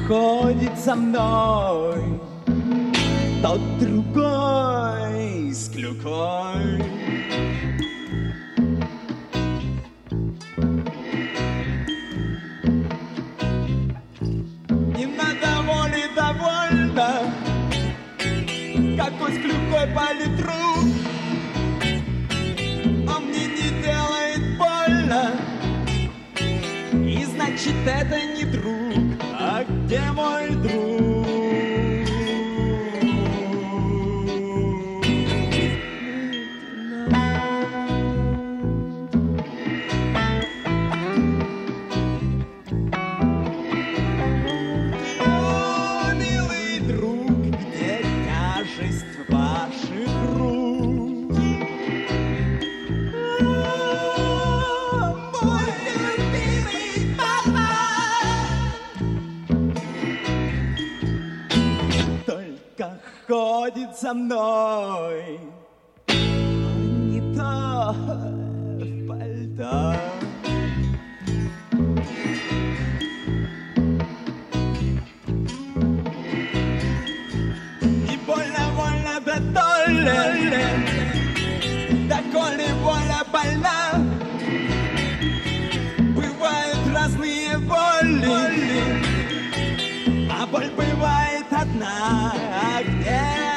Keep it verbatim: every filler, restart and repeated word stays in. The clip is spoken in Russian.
ходит со мной, тот другой с клюкой. И на доволе довольно, какой с клюкой политрук. Он мне не делает больно, и значит это не друг. А где мой друг? О, милый друг, где тяжесть ваших рук? О, мой любимый папа, только ходит со мной, но не то в пальто. И больно, больно, да то ли, да коли воля больна, бывают разные боли, а боль бывает одна. А где